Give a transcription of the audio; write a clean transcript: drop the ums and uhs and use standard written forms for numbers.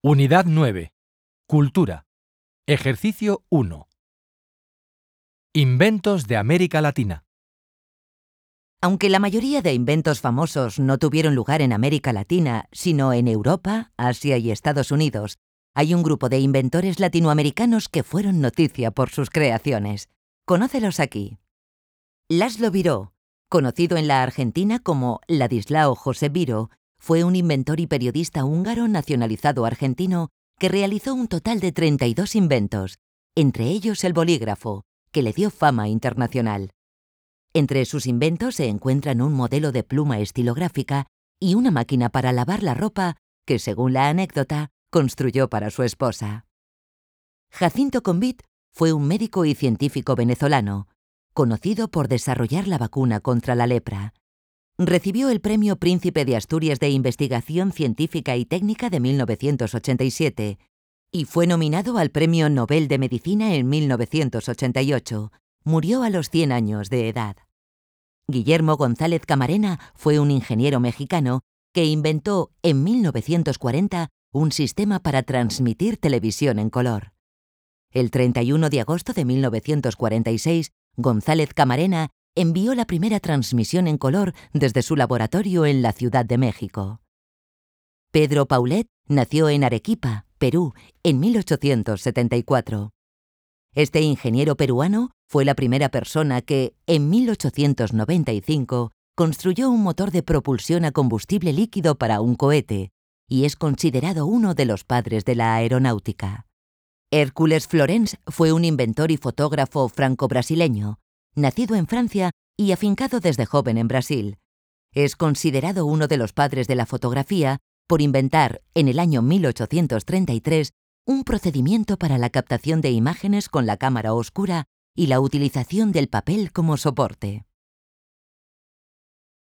Unidad 9. Cultura. Ejercicio 1. Inventos de América Latina. Aunque la mayoría de inventos famosos no tuvieron lugar en América Latina, sino en Europa, Asia y Estados Unidos, hay un grupo de inventores latinoamericanos que fueron noticia por sus creaciones. Conócelos aquí. Laszlo Biró, conocido en la Argentina como Ladislao José Biró, fue un inventor y periodista húngaro nacionalizado argentino que realizó un total de 32 inventos, entre ellos el bolígrafo, que le dio fama internacional. Entre sus inventos se encuentran un modelo de pluma estilográfica y una máquina para lavar la ropa que, según la anécdota, construyó para su esposa. Jacinto Convit fue un médico y científico venezolano, conocido por desarrollar la vacuna contra la lepra. Recibió el Premio Príncipe de Asturias de Investigación Científica y Técnica de 1987 y fue nominado al Premio Nobel de Medicina en 1988. Murió a los 100 años de edad. Guillermo González Camarena fue un ingeniero mexicano que inventó en 1940 un sistema para transmitir televisión en color. El 31 de agosto de 1946, González Camarena envió la primera transmisión en color desde su laboratorio en la Ciudad de México. Pedro Paulet nació en Arequipa, Perú, en 1874. Este ingeniero peruano fue la primera persona que, en 1895, construyó un motor de propulsión a combustible líquido para un cohete y es considerado uno de los padres de la aeronáutica. Hércules Florenz fue un inventor y fotógrafo franco-brasileño, nacido en Francia y afincado desde joven en Brasil. Es considerado uno de los padres de la fotografía por inventar, en el año 1833, un procedimiento para la captación de imágenes con la cámara oscura y la utilización del papel como soporte.